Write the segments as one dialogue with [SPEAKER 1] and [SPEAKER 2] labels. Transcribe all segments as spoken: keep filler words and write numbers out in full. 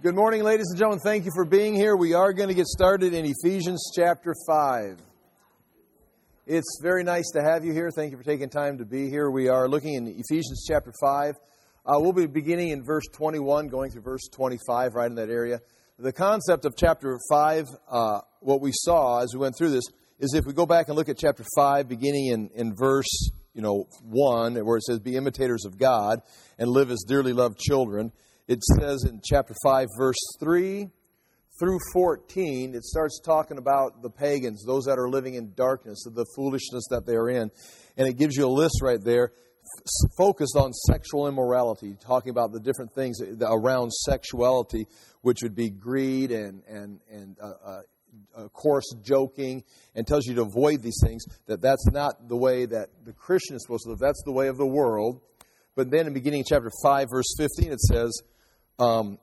[SPEAKER 1] Good morning, ladies and gentlemen. Thank you for being here. We are going to get started in Ephesians chapter five. It's very nice to have you here. Thank you for taking time to be here. We are looking in Ephesians chapter five. Uh, we'll be beginning in verse twenty-one, going through verse twenty-five, right in that area. The concept of chapter five, uh, what we saw as we went through this, is if we go back and look at chapter five, beginning in, in verse you know, one, where it says, be imitators of God and live as dearly loved children. It says in chapter five, verse three through fourteen, it starts talking about the pagans, those that are living in darkness, the foolishness that they are in. And it gives you a list right there f- focused on sexual immorality, talking about the different things around sexuality, which would be greed and, and, and uh, uh, coarse joking, and tells you to avoid these things, that that's not the way that the Christian is supposed to live. That's the way of the world. But then in beginning of chapter five, verse fifteen, it says, um,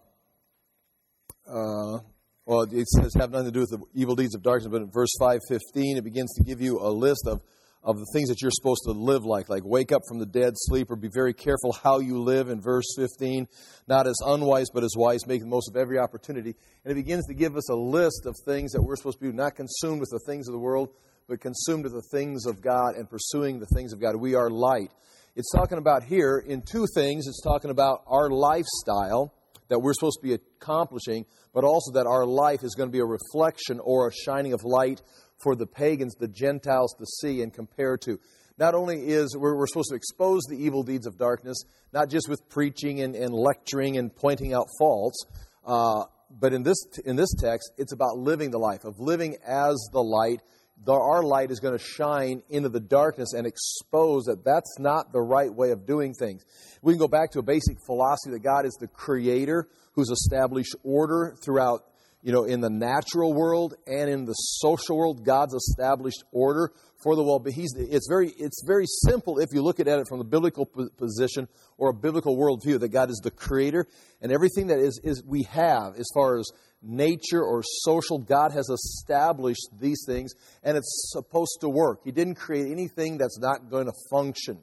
[SPEAKER 1] uh, well, it says have nothing to do with the evil deeds of darkness, but in verse five fifteen, it begins to give you a list of, of the things that you're supposed to live like, like wake up from the dead sleep, or be very careful how you live in verse fifteen, not as unwise, but as wise, making the most of every opportunity. And it begins to give us a list of things that we're supposed to be not consumed with the things of the world, but consumed with the things of God and pursuing the things of God. We are light. It's talking about here in two things. It's talking about our lifestyle that we're supposed to be accomplishing, but also that our life is going to be a reflection or a shining of light for the pagans, the Gentiles to see and compare to. Not only is we're, we're supposed to expose the evil deeds of darkness, not just with preaching and, and lecturing and pointing out faults, uh, but in this in this text, it's about living the life, of living as the light. The, our light is going to shine into the darkness and expose that that's not the right way of doing things. We can go back to a basic philosophy that God is the creator who's established order throughout, you know, in the natural world and in the social world. God's established order for the world. But he's, it's very, it's very simple if you look at it from the biblical position or a biblical worldview, that God is the creator, and everything that is, is we have as far as nature or social, God has established these things, and it's supposed to work. He didn't create anything that's not going to function.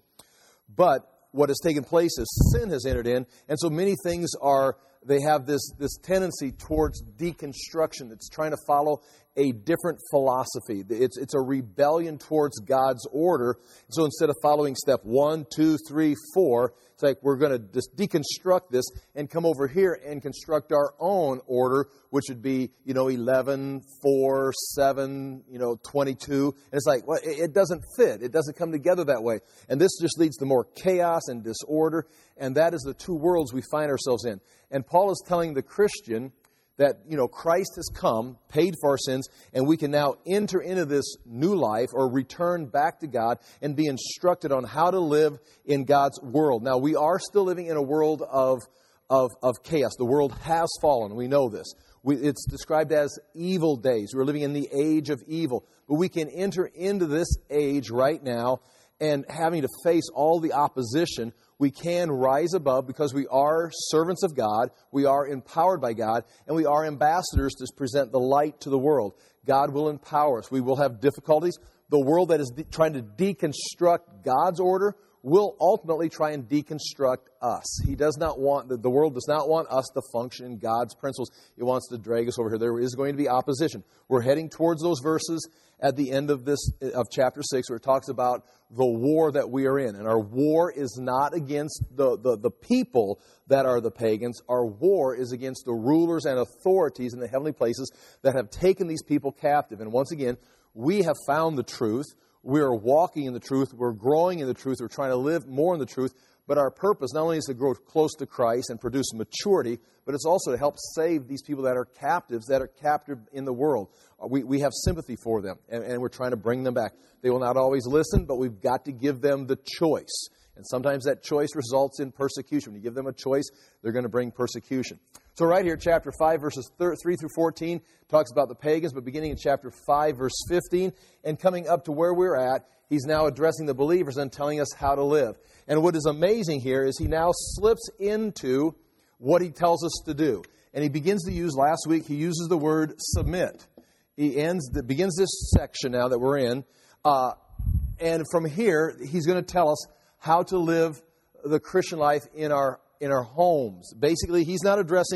[SPEAKER 1] But what has taken place is sin has entered in, and so many things are, they have this, this tendency towards deconstruction. It's trying to follow a different philosophy. It's, it's a rebellion towards God's order. So instead of following step one, two, three, four, it's like we're going to just deconstruct this and come over here and construct our own order, which would be, you know, eleven, four, seven, you know, twenty-two. And it's like, well, it doesn't fit. It doesn't come together that way. And this just leads to more chaos and disorder. And that is the two worlds we find ourselves in. And Paul is telling the Christian that, you know, Christ has come, paid for our sins, and we can now enter into this new life or return back to God and be instructed on how to live in God's world. Now, we are still living in a world of, of, of chaos. The world has fallen. We know this. We, it's described as evil days. We're living in the age of evil. But we can enter into this age right now, and having to face all the opposition, we can rise above because we are servants of God, we are empowered by God, and we are ambassadors to present the light to the world. God will empower us. We will have difficulties. The world that is de- trying to deconstruct God's order will ultimately try and deconstruct us. He does not want, the, the world does not want us to function in God's principles. It wants to drag us over here. There is going to be opposition. We're heading towards those verses at the end of this, of chapter six, where it talks about the war that we are in. And our war is not against the, the, the people that are the pagans. Our war is against the rulers and authorities in the heavenly places that have taken these people captive. And once again, we have found the truth. We are walking in the truth. We're growing in the truth. We're trying to live more in the truth. But our purpose not only is to grow close to Christ and produce maturity, but it's also to help save these people that are captives, that are captive in the world. We, we have sympathy for them, and, and we're trying to bring them back. They will not always listen, but we've got to give them the choice. And sometimes that choice results in persecution. When you give them a choice, they're going to bring persecution. So right here, chapter five, verses three through fourteen, talks about the pagans, but beginning in chapter five, verse fifteen, and coming up to where we're at, he's now addressing the believers and telling us how to live. And what is amazing here is he now slips into what he tells us to do. And he begins to use, last week, he uses the word submit. He ends, begins this section now that we're in. Uh, and from here, he's going to tell us how to live the Christian life in our in our homes. Basically, he's not addressing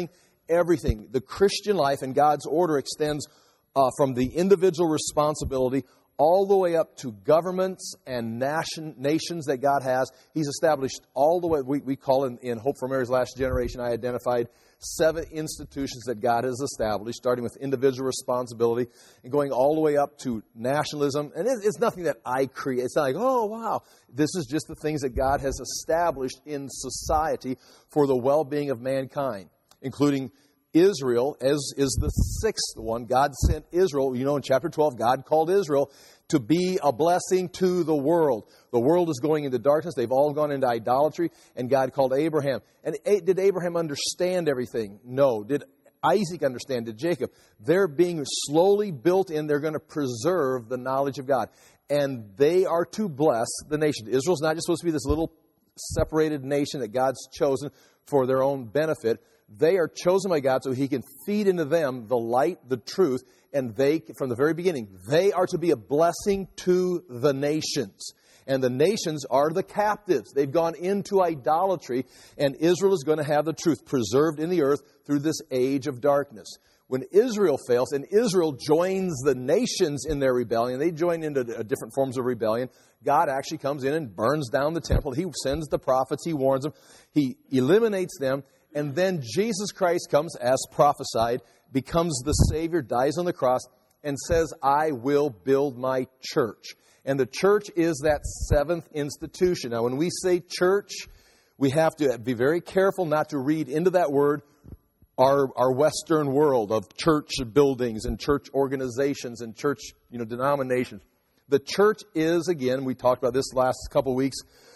[SPEAKER 1] everything. The Christian life and God's order extends uh, from the individual responsibility all the way up to governments and nation, nations that God has. He's established all the way, we, we call in, in Hope for Mary's Last Generation, I identified seven institutions that God has established, starting with individual responsibility and going all the way up to nationalism. And it, it's nothing that I create. It's not like, oh, wow. This is just the things that God has established in society for the well-being of mankind, including Israel, as is the sixth one. God sent Israel. You know, in chapter twelve, God called Israel to be a blessing to the world. The world is going into darkness. They've all gone into idolatry. And God called Abraham. And did Abraham understand everything? No. Did Isaac understand? Did Jacob? They're being slowly built in. They're going to preserve the knowledge of God. And they are to bless the nation. Israel's not just supposed to be this little separated nation that God's chosen for their own benefit. They are chosen by God so He can feed into them the light, the truth, and they, from the very beginning, they are to be a blessing to the nations. And the nations are the captives. They've gone into idolatry, and Israel is going to have the truth preserved in the earth through this age of darkness. When Israel fails, and Israel joins the nations in their rebellion, they join into different forms of rebellion, God actually comes in and burns down the temple. He sends the prophets. He warns them. He eliminates them. And then Jesus Christ comes, as prophesied, becomes the Savior, dies on the cross, and says, I will build my church. And the church is that seventh institution. Now, when we say church, we have to be very careful not to read into that word our, our Western world of church buildings and church organizations and church, you know, denominations. The church is, again, we talked about this last couple weeks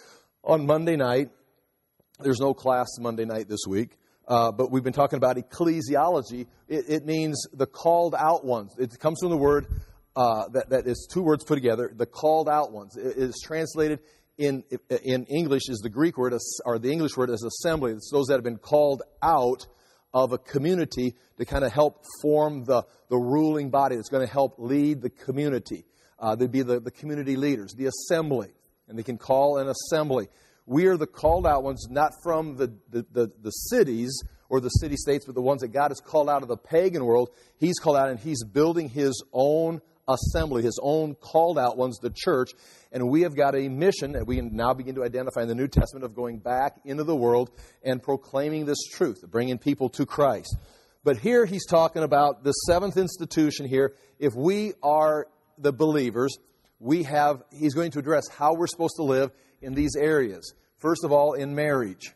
[SPEAKER 1] on Monday night. There's no class Monday night this week, uh, but we've been talking about ecclesiology. It, it means the called out ones. It comes from the word uh, that, that is two words put together, the called out ones. It is translated in in English is the Greek word, or the English word is assembly. It's those that have been called out of a community to kind of help form the, the ruling body that's going to help lead the community. Uh, they'd be the, the community leaders, the assembly, and they can call an assembly. We are the called out ones, not from the, the, the, the cities or the city-states, but the ones that God has called out of the pagan world. He's called out, and He's building His own assembly, His own called out ones, the church. And we have got a mission that we now begin to identify in the New Testament of going back into the world and proclaiming this truth, bringing people to Christ. But here He's talking about the seventh institution here. If we are the believers, we have, He's going to address how we're supposed to live in these areas. First of all, in marriage.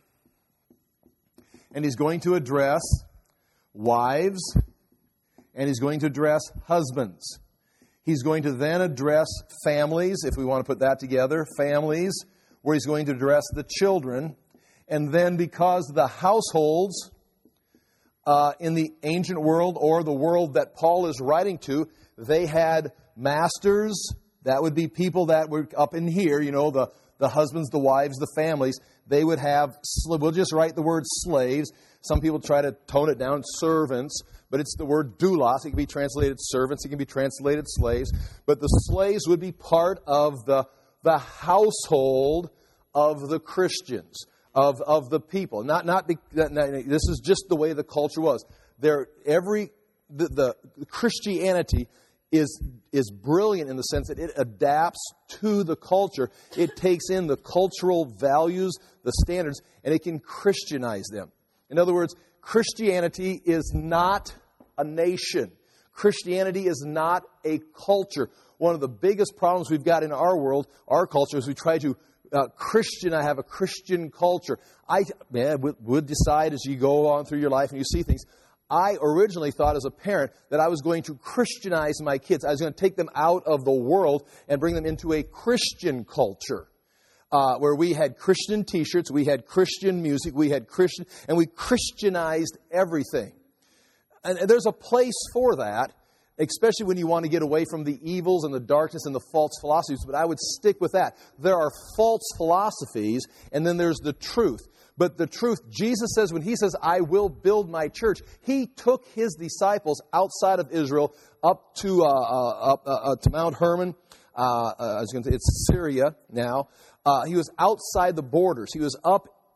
[SPEAKER 1] And He's going to address wives, and He's going to address husbands. He's going to then address families, if we want to put that together, families, where He's going to address the children. And then because the households uh, in the ancient world, or the world that Paul is writing to, they had masters. That would be people that were up in here, you know, the, the husbands, the wives, the families. They would have, we'll just write the word slaves. Some people try to tone it down, servants, but it's the word doulos. It can be translated servants, it can be translated slaves. But the slaves would be part of the, the household of the Christians, of, of the people. Not, not, be, not, this is just the way the culture was. There, every, the, the Christianity is is brilliant in the sense that it adapts to the culture. It takes in the cultural values, the standards, and it can Christianize them. In other words, Christianity is not a nation. Christianity is not a culture. One of the biggest problems we've got in our world, our culture, is we try to uh, Christian, I have a Christian culture. I man, would, would decide as you go on through your life and you see things, I originally thought as a parent that I was going to Christianize my kids. I was going to take them out of the world and bring them into a Christian culture. Uh, where we had Christian t-shirts, we had Christian music, we had Christian, and we Christianized everything. And, and there's a place for that, especially when you want to get away from the evils and the darkness and the false philosophies, but I would stick with that. There are false philosophies, and then there's the truth. But the truth, Jesus says, when He says, I will build my church, He took His disciples outside of Israel up to uh, uh, up, uh, to Mount Hermon. Uh, uh, I was going to say it's Syria now. Uh, he was outside the borders. He was up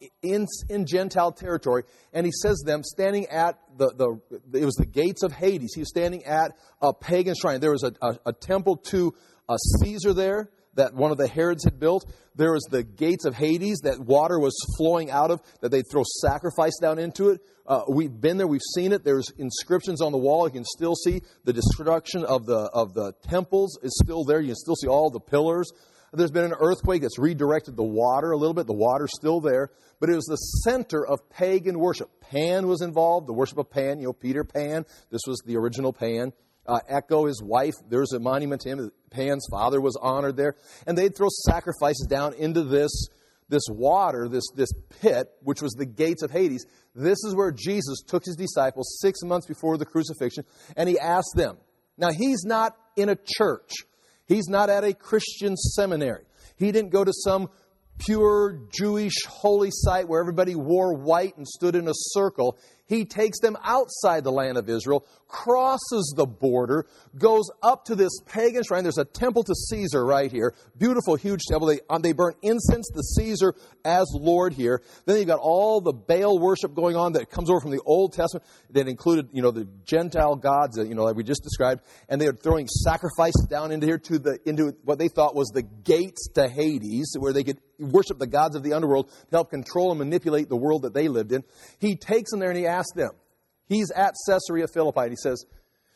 [SPEAKER 1] in, in Gentile territory, and he says to them, standing at the, the, it was the gates of Hades. He was standing at a pagan shrine. There was a, a, a temple to a Caesar there that one of the Herods had built. There was the gates of Hades that water was flowing out of, that they'd throw sacrifice down into it. Uh, we've been there, we've seen it. There's inscriptions on the wall. You can still see the destruction of the of the temples is still there. You can still see all the pillars. There's been an earthquake that's redirected the water a little bit. The water's still there. But it was the center of pagan worship. Pan was involved, the worship of Pan, you know, Peter Pan. This was the original Pan. Uh, Echo, his wife, there's a monument to him. Pan's father was honored there. And they'd throw sacrifices down into this, this water, this, this pit, which was the gates of Hades. This is where Jesus took his disciples six months before the crucifixion, and he asked them. Now, he's not in a church. He's not at a Christian seminary. He didn't go to some pure Jewish holy site where everybody wore white and stood in a circle. He takes them outside the land of Israel, crosses the border, goes up to this pagan shrine. There's a temple to Caesar right here. Beautiful, huge temple. They, um, they burn incense to Caesar as Lord here. Then you've got all the Baal worship going on that comes over from the Old Testament that included, you know, the Gentile gods, you know, like we just described. And they are throwing sacrifices down into here to the into what they thought was the gates to Hades, where they could worship the gods of the underworld to help control and manipulate the world that they lived in. He takes them there and he asks them. He's at Caesarea Philippi and he says,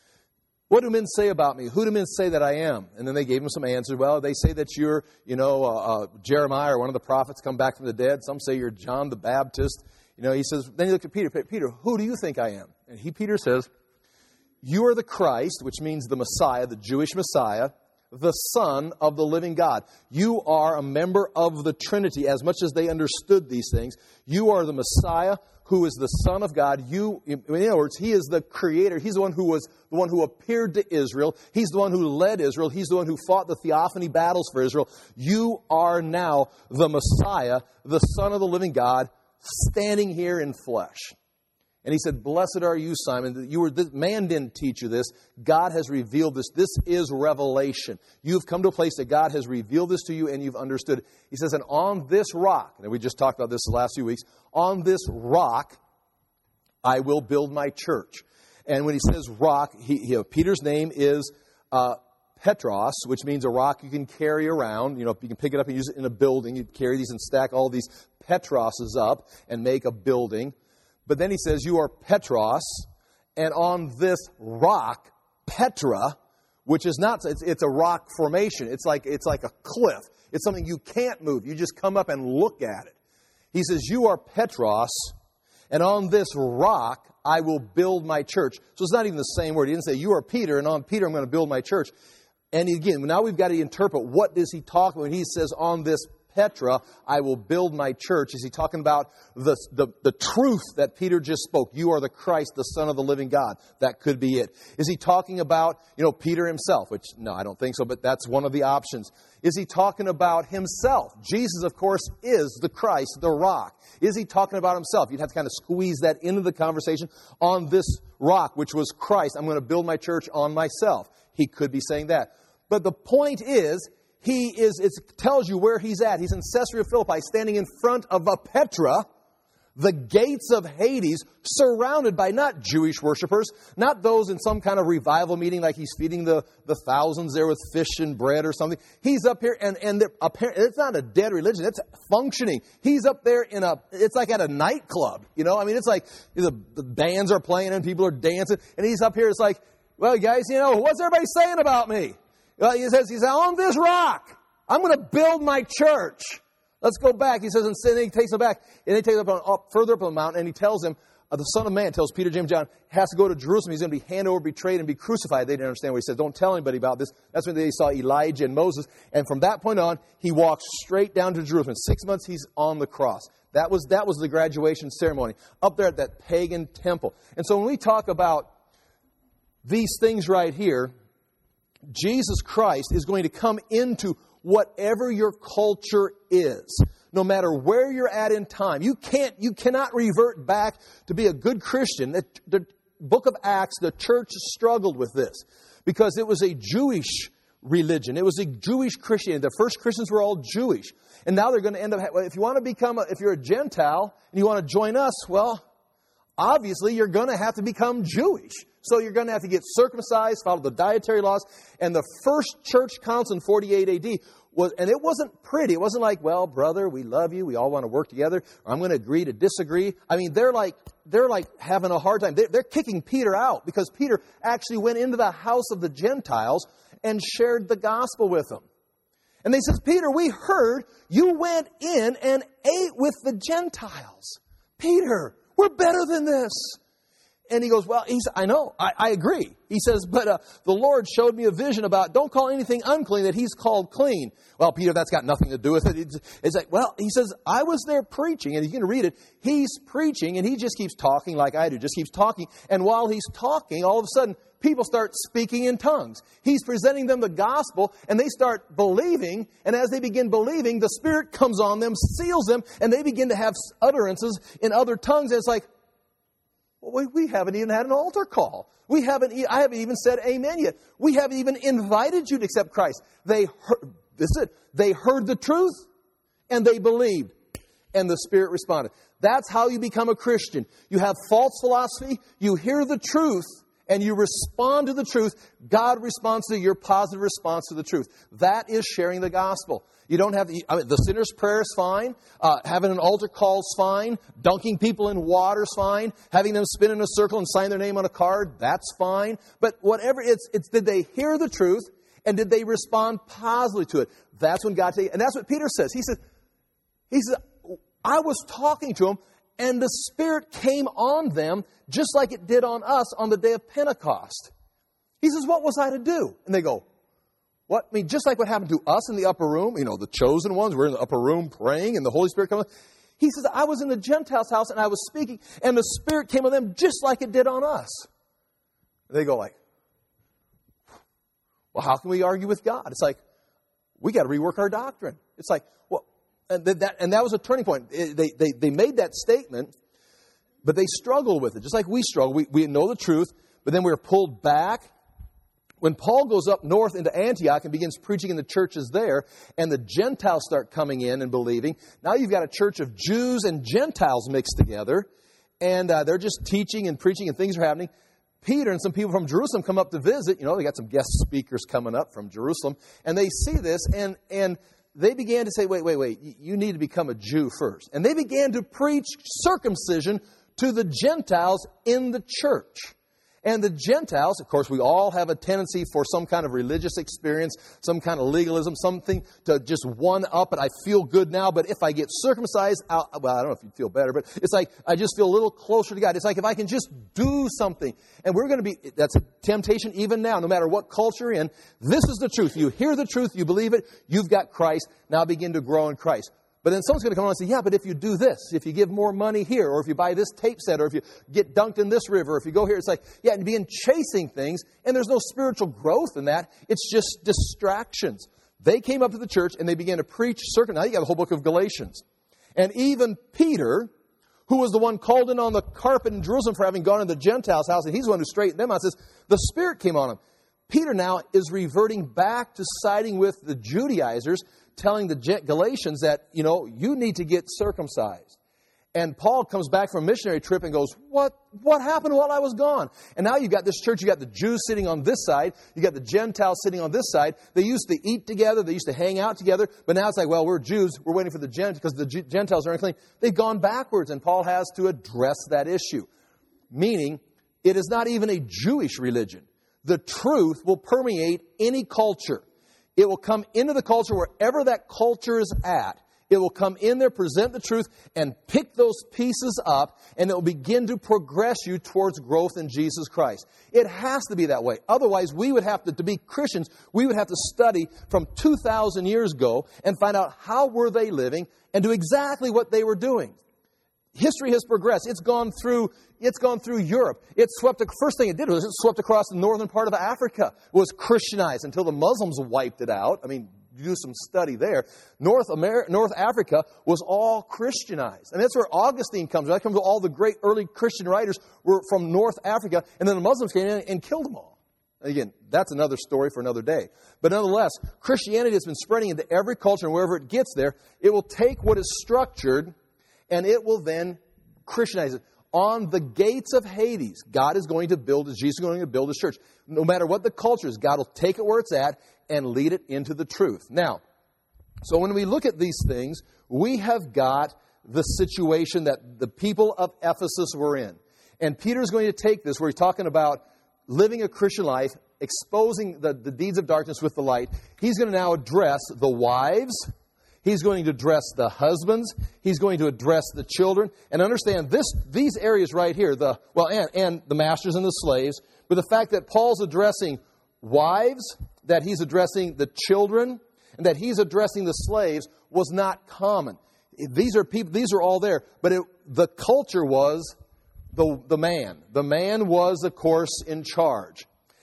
[SPEAKER 1] "What do men say about me? Who do men say that I am?" And then they gave him some answers. Well, they say that you're, you know, uh, uh, Jeremiah or one of the prophets come back from the dead. Some say you're John the Baptist. You know, he says, then he looked at Peter. Peter, who do you think I am? And he, Peter says, "You are the Christ," which means the Messiah, the Jewish Messiah, the Son of the living God. You are a member of the Trinity, as much as they understood these things. You are the Messiah who is the Son of God. You, in other words, he is the Creator. He's the one who was the one who appeared to Israel. He's the one who led Israel. He's the one who fought the theophany battles for Israel. You are now the Messiah, the Son of the living God, standing here in flesh. And he said, "Blessed are you, Simon. You were this, man didn't teach you this. God has revealed this. This is revelation. You've come to a place that God has revealed this to you and you've understood." He says, "And on this rock," and we just talked about this the last few weeks, "on this rock I will build my church." And when he says rock, he, he, Peter's name is uh, Petros, which means a rock you can carry around. You know, you can pick it up and use it in a building. You carry these and stack all these Petroses up and make a building. But then he says, "You are Petros, and on this rock, Petra," which is not, it's, it's a rock formation. It's like, it's like a cliff. It's something you can't move. You just come up and look at it. He says, "You are Petros, and on this rock I will build my church." So it's not even the same word. He didn't say, "You are Peter, and on Peter I'm going to build my church." And again, now we've got to interpret, what does he talk about when he says, "On this Petra, I will build my church"? Is he talking about the, the, the truth that Peter just spoke? You are the Christ, the Son of the living God. That could be it. Is he talking about, you know, Peter himself? Which, no, I don't think so, but that's one of the options. Is he talking about himself? Jesus, of course, is the Christ, the rock. Is he talking about himself? You'd have to kind of squeeze that into the conversation. On this rock, which was Christ, I'm going to build my church on myself. He could be saying that. But the point is, He is, it tells you where he's at. He's in Caesarea Philippi, standing in front of a Petra, the gates of Hades, surrounded by not Jewish worshipers, not those in some kind of revival meeting like he's feeding the, the thousands there with fish and bread or something. He's up here, and, and it's not a dead religion. It's functioning. He's up there in a, it's like at a nightclub. You know, I mean, it's like the, the bands are playing and people are dancing, and he's up here, it's like, "Well, guys, you know, what's everybody saying about me?" Well, he says, he says, "On this rock, I'm going to build my church." Let's go back. He says, and then he takes them back, and he takes them up, up further up on the mountain, and he tells them, uh, the Son of Man, tells Peter, James, John, has to go to Jerusalem. He's going to be handed over, betrayed, and be crucified. They didn't understand what he said. Don't tell anybody about this. That's when they saw Elijah and Moses. And from that point on, he walks straight down to Jerusalem. Six months, he's on the cross. That was, that was the graduation ceremony, up there at that pagan temple. And so when we talk about these things right here, Jesus Christ is going to come into whatever your culture is, no matter where you're at in time. You can't, you cannot revert back to be a good Christian. The, the book of Acts, the church struggled with this because it was a Jewish religion. It was a Jewish Christianity. The first Christians were all Jewish. And now they're going to end up, if you want to become, a, if you're a Gentile and you want to join us, well, obviously you're going to have to become Jewish. So you're going to have to get circumcised, follow the dietary laws. And the first church council in forty-eight A D was, and it wasn't pretty. It wasn't like, well, brother, we love you. We all want to work together. Or I'm going to agree to disagree. I mean, they're like, they're like having a hard time. They're, they're kicking Peter out because Peter actually went into the house of the Gentiles and shared the gospel with them. And they says, Peter, we heard you went in and ate with the Gentiles. Peter, we're better than this. And he goes, well, he's, I know, I, I agree. He says, but uh, the Lord showed me a vision about don't call anything unclean that he's called clean. Well, Peter, that's got nothing to do with it. It's, it's like, well, he says, I was there preaching, and you can read it. He's preaching, and he just keeps talking like I do, just keeps talking. And while he's talking, all of a sudden, people start speaking in tongues. He's presenting them the gospel, and they start believing. And as they begin believing, the Spirit comes on them, seals them, and they begin to have utterances in other tongues. And it's like, well, we haven't even had an altar call. We haven't. I haven't even said amen yet. We haven't even invited you to accept Christ. They heard, this is it. They heard the truth, and they believed, and the Spirit responded. That's how you become a Christian. You have false philosophy. You hear the truth, and you respond to the truth. God responds to your positive response to the truth. That is sharing the gospel. You don't have the, I mean, the sinner's prayer is fine. Uh, having an altar call is fine. Dunking people in water is fine. Having them spin in a circle and sign their name on a card, that's fine. But whatever, it's, it's did they hear the truth and did they respond positively to it? That's when God takes, and that's what Peter says. He says, he says, I was talking to them and the Spirit came on them just like it did on us on the day of Pentecost. He says, what was I to do? And they go, what? I mean, just like what happened to us in the upper room, you know, the chosen ones, we're in the upper room praying and the Holy Spirit comes. He says, I was in the Gentiles' house and I was speaking and the Spirit came on them just like it did on us. And they go like, well, how can we argue with God? It's like, we got to rework our doctrine. It's like, well, and that, and that was a turning point. They, they, they made that statement, but they struggled with it, just like we struggle. We, we know the truth, but then we were pulled back. When Paul goes up north into Antioch and begins preaching in the churches there, and the Gentiles start coming in and believing, now you've got a church of Jews and Gentiles mixed together, and uh, they're just teaching and preaching and things are happening. Peter and some people from Jerusalem come up to visit. You know, they got some guest speakers coming up from Jerusalem, and they see this, and and they began to say, wait, wait, wait, you need to become a Jew first. And they began to preach circumcision to the Gentiles in the church. And the Gentiles, of course, we all have a tendency for some kind of religious experience, some kind of legalism, something to just one up it. I feel good now, but if I get circumcised, I'll, well, I don't know if you'd feel better, but it's like I just feel a little closer to God. It's like if I can just do something. And we're going to be, that's a temptation even now, no matter what culture you're in. This is the truth. You hear the truth, you believe it, you've got Christ. Now begin to grow in Christ. But then someone's going to come along and say, yeah, but if you do this, if you give more money here, or if you buy this tape set, or if you get dunked in this river, or if you go here, it's like, yeah, and begin chasing things, and there's no spiritual growth in that. It's just distractions. They came up to the church, and they began to preach circum. Now you got the whole book of Galatians. And even Peter, who was the one called in on the carpet in Jerusalem for having gone to the Gentiles' house, and he's the one who straightened them out, says, the Spirit came on him. Peter now is reverting back to siding with the Judaizers, telling the Galatians that, you know, you need to get circumcised. And Paul comes back from a missionary trip and goes, what what happened while I was gone? And now you've got this church, you've got the Jews sitting on this side, you've got the Gentiles sitting on this side. They used to eat together, they used to hang out together, but now it's like, well, we're Jews, we're waiting for the Gentiles because the Gentiles are unclean. They've gone backwards, and Paul has to address that issue. Meaning, it is not even a Jewish religion. The truth will permeate any culture. It will come into the culture wherever that culture is at. It will come in there, present the truth, and pick those pieces up, and it will begin to progress you towards growth in Jesus Christ. It has to be that way. Otherwise, we would have to, to be Christians, we would have to study from two thousand years ago and find out how were they living and do exactly what they were doing. History has progressed. It's gone through, it's gone through Europe. It swept, the first thing it did was it swept across the northern part of Africa. It was Christianized until the Muslims wiped it out. I mean, do some study there. North America, North Africa was all Christianized. And that's where Augustine comes. That comes to all the great early Christian writers were from North Africa. And then the Muslims came in and killed them all. Again, that's another story for another day. But nonetheless, Christianity has been spreading into every culture, and wherever it gets there, it will take what is structured and it will then Christianize it. On the gates of Hades, God is going to build, Jesus is going to build His church. No matter what the culture is, God will take it where it's at and lead it into the truth. Now, so when we look at these things, we have got the situation that the people of Ephesus were in. And Peter's going to take this where he's talking about living a Christian life, exposing the, the deeds of darkness with the light. He's going to now address the wives. He's going to address the husbands. He's going to address the children. And understand this, these areas right here, the well, and, and the masters and the slaves, but the fact that Paul's addressing wives, that he's addressing the children, and that he's addressing the slaves was not common. These are people, these are all there, but it, the culture was The, the man. The man was, of course, in charge.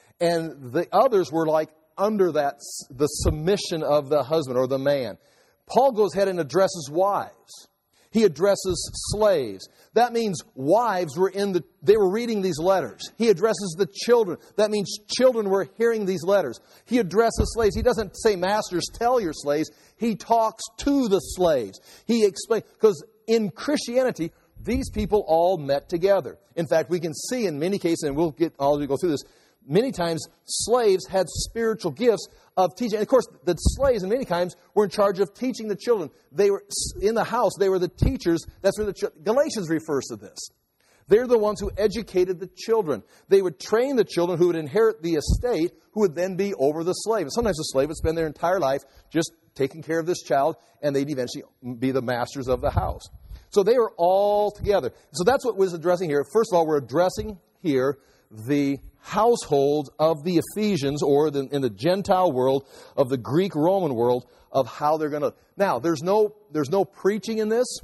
[SPEAKER 1] And the others were like under that, the submission of the husband or the man. Paul goes ahead and addresses wives. He addresses slaves. That means wives were in the, they were reading these letters. He addresses the children. That means children were hearing these letters. He addresses slaves. He doesn't say, masters, tell your slaves. He talks to the slaves. He explains, because in Christianity, these people all met together. In fact, we can see in many cases, and we'll get all to go through this, many times slaves had spiritual gifts of teaching. And of course, the slaves, in many times, were in charge of teaching the children. They were in the house. They were the teachers. That's where the ch- Galatians refers to this. They're the ones who educated the children. They would train the children who would inherit the estate, who would then be over the slave. And sometimes the slave would spend their entire life just taking care of this child, and they'd eventually be the masters of the house. So they are all together. So that's what was addressing here. First of all, we're addressing here the household of the Ephesians, or the, in the Gentile world, of the Greek-Roman world, of how they're going to... Now, there's no there's no preaching in this.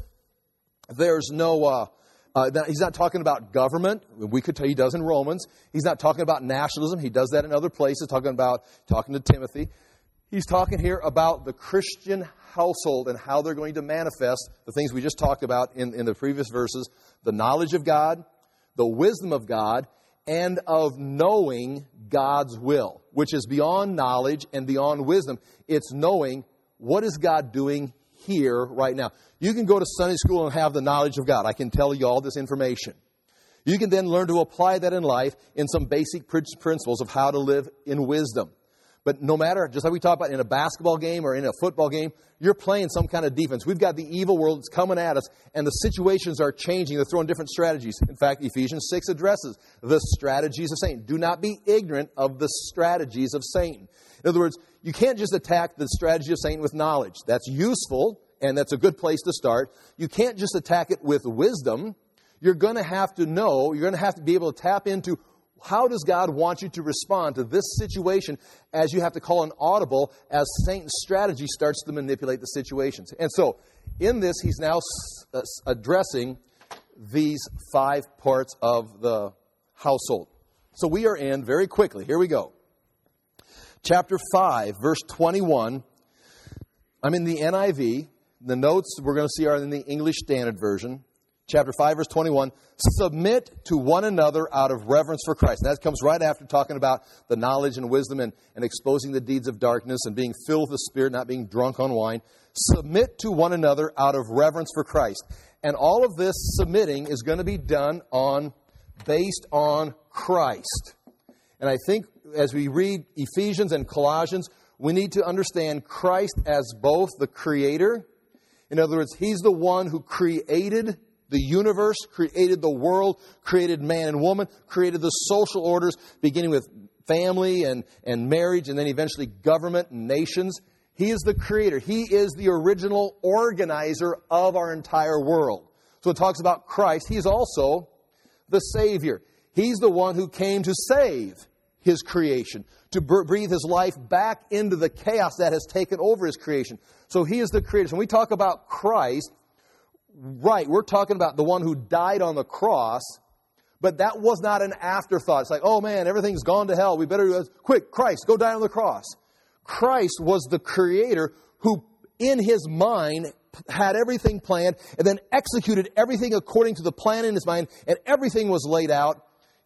[SPEAKER 1] There's no... Uh, uh, he's not talking about government. We could tell he does in Romans. He's not talking about nationalism. He does that in other places, talking about talking to Timothy. He's talking here about the Christian household and how they're going to manifest the things we just talked about in, in the previous verses. The knowledge of God, the wisdom of God, and of knowing God's will, which is beyond knowledge and beyond wisdom. It's knowing what is God doing here right now. You can go to Sunday school and have the knowledge of God. I can tell you all this information. You can then learn to apply that in life in some basic principles of how to live in wisdom. But no matter, just like we talked about in a basketball game or in a football game, you're playing some kind of defense. We've got the evil world that's coming at us, and the situations are changing. They're throwing different strategies. In fact, Ephesians six addresses the strategies of Satan. Do not be ignorant of the strategies of Satan. In other words, you can't just attack the strategy of Satan with knowledge. That's useful, and that's a good place to start. You can't just attack it with wisdom. You're going to have to know, you're going to have to be able to tap into how does God want you to respond to this situation, as you have to call an audible as Satan's strategy starts to manipulate the situations. And so, in this, he's now addressing these five parts of the household. So we are in, very quickly, here we go. Chapter five, verse twenty-one. I'm in the N I V. The notes we're going to see are in the English Standard Version. Chapter five, verse twenty-one, submit to one another out of reverence for Christ. And that comes right after talking about the knowledge and wisdom and, and exposing the deeds of darkness and being filled with the Spirit, not being drunk on wine. Submit to one another out of reverence for Christ. And all of this submitting is going to be done on, based on Christ. And I think as we read Ephesians and Colossians, we need to understand Christ as both the Creator. In other words, He's the one who created the universe, created the world, created man and woman, created the social orders, beginning with family and, and marriage, and then eventually government and nations. He is the creator. He is the original organizer of our entire world. So it talks about Christ. He's also the Savior. He's the one who came to save His creation, to breathe His life back into the chaos that has taken over His creation. So He is the creator. So when we talk about Christ, right, we're talking about the one who died on the cross, but that was not an afterthought. It's like, oh man, everything's gone to hell. We better, quick, Christ, go die on the cross. Christ was the creator who, in His mind, had everything planned and then executed everything according to the plan in His mind, and everything was laid out.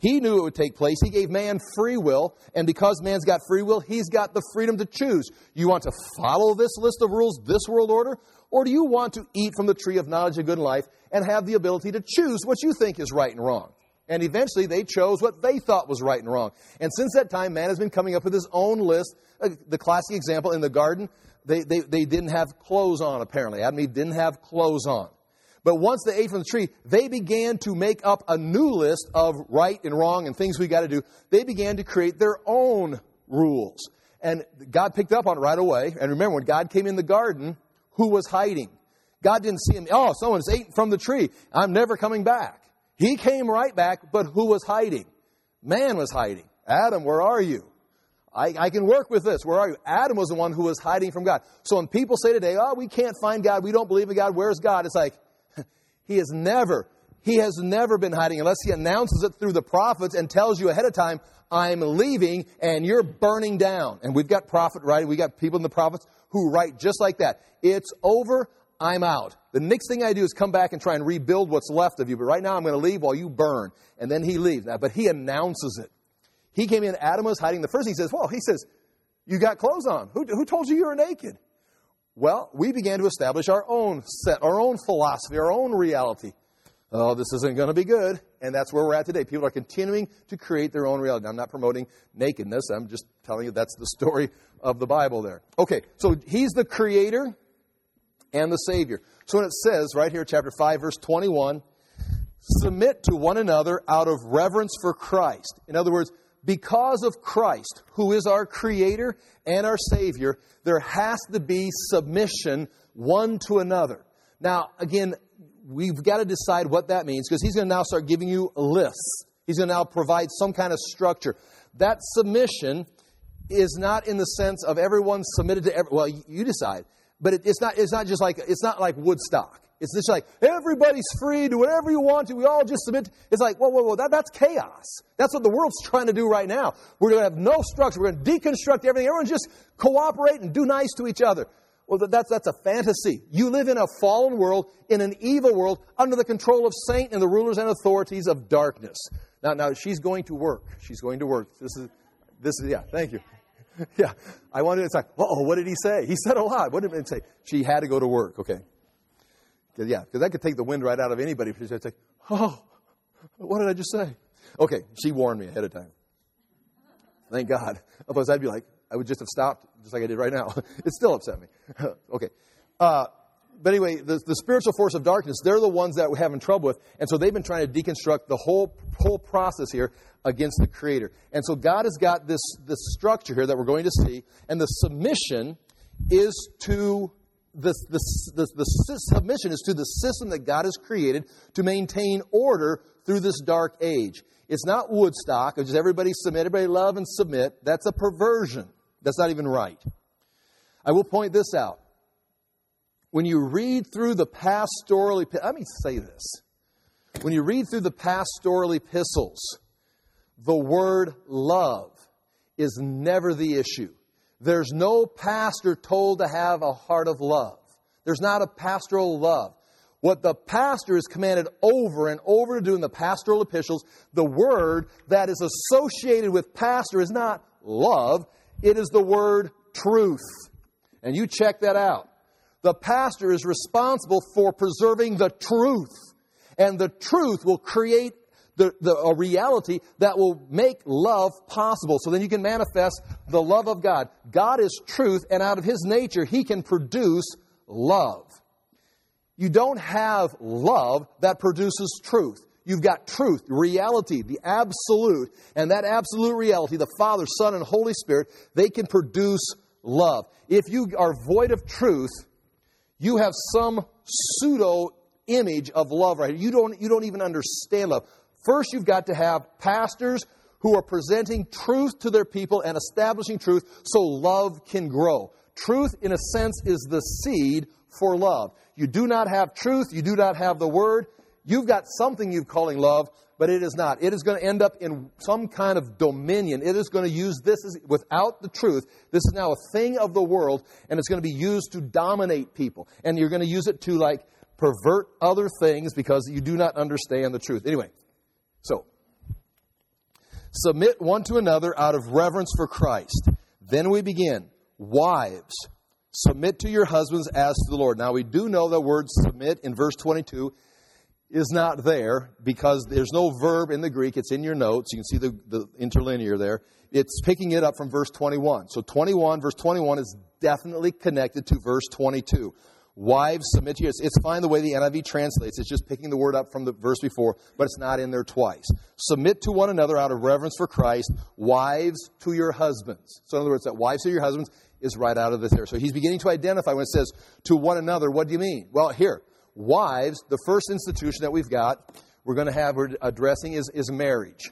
[SPEAKER 1] He knew it would take place. He gave man free will. And because man's got free will, he's got the freedom to choose. You want to follow this list of rules, this world order? Or do you want to eat from the tree of knowledge of good and life and have the ability to choose what you think is right and wrong? And eventually they chose what they thought was right and wrong. And since that time, man has been coming up with his own list. Uh, the classic example, in the garden, they, they, they didn't have clothes on, apparently. Adam and Eve didn't have clothes on. But once they ate from the tree, they began to make up a new list of right and wrong and things we got to do. They began to create their own rules. And God picked up on it right away. And remember, when God came in the garden, who was hiding? God didn't see him. Oh, someone's eaten from the tree. I'm never coming back. He came right back, but who was hiding? Man was hiding. Adam, where are you? I, I can work with this. Where are you? Adam was the one who was hiding from God. So when people say today, oh, we can't find God, we don't believe in God, where's God? It's like, He has never, He has never been hiding unless He announces it through the prophets and tells you ahead of time, I'm leaving and you're burning down. And we've got prophet writing, we've got people in the prophets who write just like that. It's over, I'm out. The next thing I do is come back and try and rebuild what's left of you. But right now I'm going to leave while you burn. And then He leaves. But He announces it. He came in, Adam was hiding. The first thing He says, well, He says, you got clothes on. Who, who told you you were naked? Well, we began to establish our own set, our own philosophy, our own reality. Oh, this isn't going to be good. And that's where we're at today. People are continuing to create their own reality. I'm not promoting nakedness. I'm just telling you that's the story of the Bible there. Okay, so He's the Creator and the Savior. So when it says right here, chapter five, verse twenty-one, submit to one another out of reverence for Christ. In other words, because of Christ, who is our Creator and our Savior, there has to be submission one to another. Now, again, we've got to decide what that means, because He's going to now start giving you lists. He's going to now provide some kind of structure. That submission is not in the sense of everyone submitted to every, well, you decide. But it, it's not. It's not just like it's not like Woodstock. It's just like everybody's free, do whatever you want to. We all just submit. It's like whoa, whoa, whoa. That, that's chaos. That's what the world's trying to do right now. We're going to have no structure. We're going to deconstruct everything. Everyone just cooperate and do nice to each other. Well, that's that's a fantasy. You live in a fallen world, in an evil world, under the control of Satan and the rulers and authorities of darkness. Now, now she's going to work. She's going to work. This is this is yeah. Thank you. Yeah, I wanted to say, uh-oh, what did he say? He said a lot. What did he say? She had to go to work, okay. Cause, yeah, because that could take the wind right out of anybody. She'd say, oh, what did I just say? Okay, she warned me ahead of time. Thank God. Otherwise, I'd be like, I would just have stopped, just like I did right now. It still upset me. Okay. Uh, but anyway, the, the spiritual force of darkness, they're the ones that we're having trouble with. And so they've been trying to deconstruct the whole whole process here against the Creator. And so God has got this, this structure here that we're going to see. And the submission is to the, the, the, the submission is to the system that God has created to maintain order through this dark age. It's not Woodstock, it's just everybody submit, everybody love and submit. That's a perversion. That's not even right. I will point this out. When you read through the pastoral epistles, let me say this. When you read through the pastoral epistles, the word love is never the issue. There's no pastor told to have a heart of love. There's not a pastoral love. What the pastor is commanded over and over to do in the pastoral epistles, the word that is associated with pastor is not love. It is the word truth. And you check that out. The pastor is responsible for preserving the truth. And the truth will create the, the, a reality that will make love possible. So then you can manifest the love of God. God is truth, and out of His nature, He can produce love. You don't have love that produces truth. You've got truth, reality, the absolute. And that absolute reality, the Father, Son, and Holy Spirit, they can produce love. If you are void of truth, you have some pseudo image of love right here. You don't, you don't even understand love. First, you've got to have pastors who are presenting truth to their people and establishing truth so love can grow. Truth, in a sense, is the seed for love. You do not have truth. You do not have the Word. You've got something you're calling love, but it is not. It is going to end up in some kind of dominion. It is going to use this as, without the truth. This is now a thing of the world, and it's going to be used to dominate people. And you're going to use it to, like, pervert other things because you do not understand the truth. Anyway, so Submit one to another out of reverence for Christ. Then we begin. Wives, submit to your husbands as to the Lord. Now we do know the word submit in verse twenty-two is not there because there's no verb in the Greek. It's in your notes. You can see the, the interlinear there. It's picking it up from verse twenty-one. So twenty-one, verse twenty-one is definitely connected to verse twenty-two. Wives, submit to you. It's, it's fine the way the N I V translates. It's just picking the word up from the verse before, but it's not in there twice. Submit to one another out of reverence for Christ. Wives to your husbands. So in other words, that wives to your husbands is right out of this there. So he's beginning to identify when it says to one another. What do you mean? Well, here, wives, the first institution that we've got, we're going to have, we're addressing is, is marriage.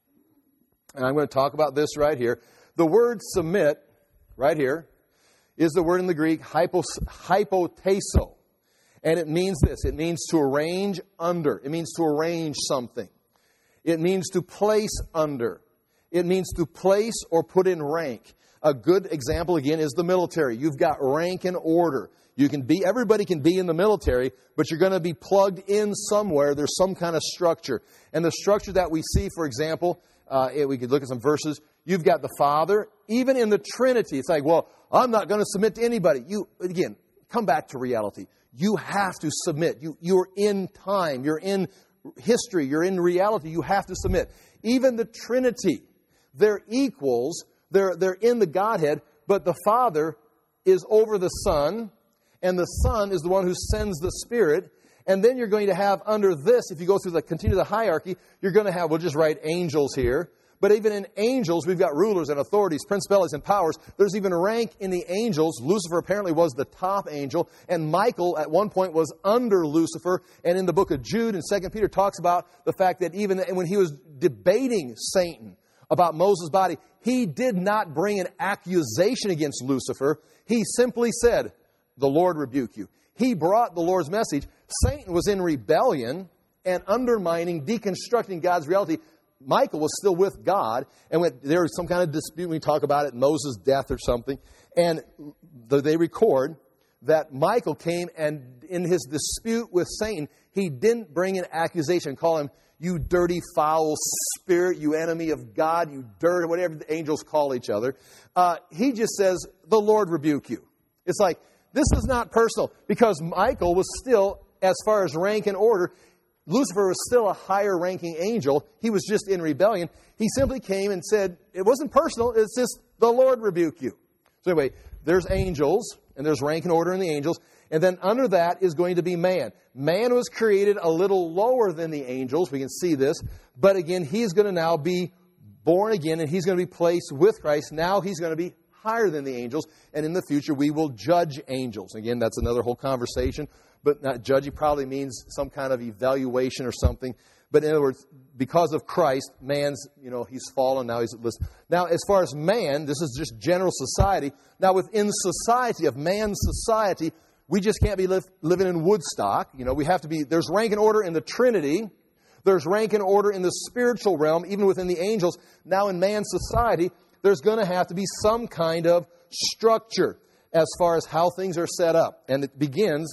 [SPEAKER 1] And I'm going to talk about this right here. The word submit, right here, is the word in the Greek hypos, hypotasso. And it means this. It means to arrange under. It means to arrange something. It means to place under. It means to place or put in rank. A good example, again, is the military. You've got rank and order. You can be, everybody can be in the military, but you're going to be plugged in somewhere. There's some kind of structure. And the structure that we see, for example, uh, we could look at some verses. You've got the Father. Even in the Trinity, it's like, well, I'm not going to submit to anybody. You, again, come back to reality. You have to submit. You, you're in time. You're in history. You're in reality. You have to submit. Even the Trinity, they're equals. They're, they're in the Godhead, but the Father is over the Son, and the Son is the one who sends the Spirit. And then you're going to have under this, if you go through the, continue the hierarchy, you're going to have, we'll just write angels here. But even in angels, we've got rulers and authorities, principalities and powers. There's even rank in the angels. Lucifer apparently was the top angel. And Michael at one point was under Lucifer. And in the book of Jude and Second Peter talks about the fact that even when he was debating Satan about Moses' body, he did not bring an accusation against Lucifer. He simply said, the Lord rebuke you. He brought the Lord's message. Satan was in rebellion and undermining, deconstructing God's reality. Michael was still with God, and when there was some kind of dispute, we talk about it, Moses' death or something, and they record that Michael came and in his dispute with Satan, he didn't bring an accusation, call him, you dirty, foul spirit, you enemy of God, you dirt, whatever the angels call each other. Uh, he just says, the Lord rebuke you. It's like, this is not personal, because Michael was still, as far as rank and order, Lucifer was still a higher ranking angel. He was just in rebellion. He simply came and said, it wasn't personal, it's just the Lord rebuke you. So anyway, there's angels, and there's rank and order in the angels. And then under that is going to be man. Man was created a little lower than the angels. We can see this. But again, he's going to now be born again, and he's going to be placed with Christ. Now he's going to be higher than the angels. And in the future, we will judge angels. Again, that's another whole conversation. But not judging probably means some kind of evaluation or something. But in other words, because of Christ, man's, you know, he's fallen, now he's listed. Now, as far as man, this is just general society. Now, within society, of man's society, we just can't be live, living in Woodstock. You know, we have to be, there's rank and order in the Trinity. There's rank and order in the spiritual realm, even within the angels. Now, in man's society, there's going to have to be some kind of structure as far as how things are set up. And it begins...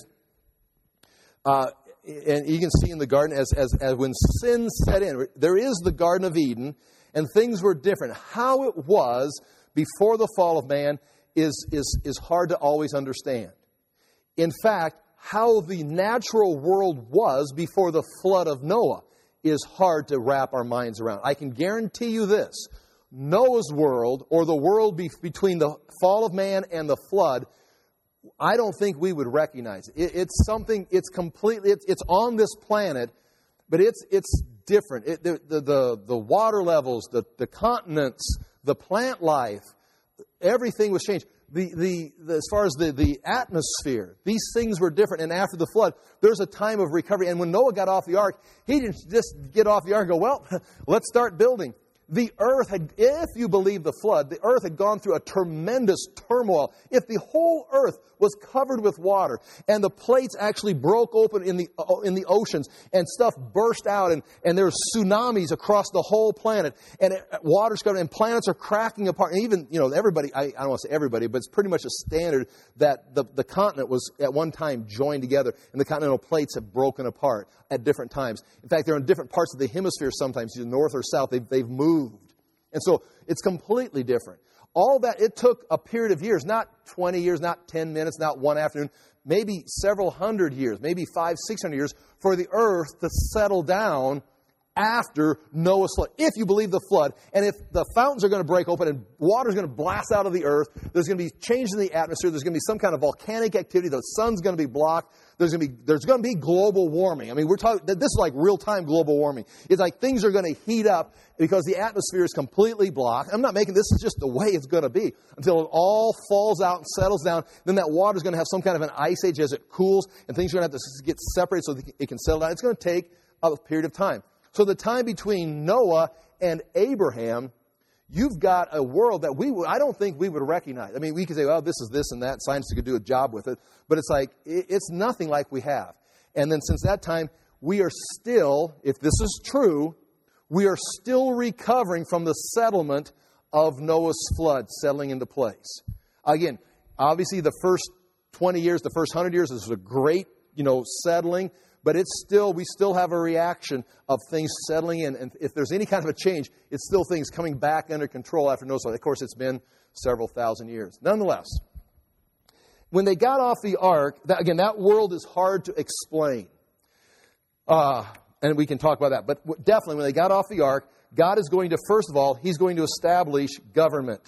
[SPEAKER 1] Uh, and you can see in the garden as, as, as when sin set in, there is the Garden of Eden, and things were different. How it was before the fall of man is, is, is hard to always understand. In fact, how the natural world was before the flood of Noah is hard to wrap our minds around. I can guarantee you this. Noah's world, or the world be- between the fall of man and the flood, I don't think we would recognize it. it it's something, it's completely, it's, it's on this planet, but it's it's different. It, the, the, the, the water levels, the, the continents, the plant life, everything was changed. The, the, the, as far as the, the atmosphere, these things were different. And after the flood, there's a time of recovery. And when Noah got off the ark, he didn't just get off the ark and go, well, let's start building. The earth had, if you believe the flood, the earth had gone through a tremendous turmoil. If the whole earth was covered with water and the plates actually broke open in the in the oceans and stuff burst out and, and there's tsunamis across the whole planet and it, water's covered and planets are cracking apart. And even, you know, everybody, I, I don't want to say everybody, but it's pretty much a standard that the, the continent was at one time joined together and the continental plates have broken apart at different times. In fact, they're in different parts of the hemisphere sometimes, either north or south. They've, they've moved. And so it's completely different. All that, it took a period of years, not twenty years, not ten minutes, not one afternoon, maybe several hundred years, maybe five, six hundred years for the earth to settle down after Noah's flood. If you believe the flood, and if the fountains are going to break open and water is going to blast out of the earth, there's going to be changes in the atmosphere, there's going to be some kind of volcanic activity, the sun's going to be blocked, there's going to be there's going to be global warming. I mean, we're talking, this is like real-time global warming. It's like things are going to heat up because the atmosphere is completely blocked. I'm not making this is just the way it's going to be until it all falls out and settles down. Then that water is going to have some kind of an ice age as it cools, and things are going to have to get separated so that it can settle down. It's going to take a period of time. So the time between Noah and Abraham, you've got a world that we I don't think we would recognize. I mean, we could say, well, this is this and that. Science could do a job with it. But it's like, it's nothing like we have. And then since that time, we are still, if this is true, we are still recovering from the settlement of Noah's flood settling into place. Again, obviously the first twenty years, the first one hundred years is a great, you know, settling. But it's still, we still have a reaction of things settling in. And if there's any kind of a change, it's still things coming back under control after Noah's flood. Of course, it's been several thousand years. Nonetheless, when they got off the ark, that, again, that world is hard to explain. Uh, and we can talk about that. But definitely, when they got off the ark, God is going to, first of all, He's going to establish government.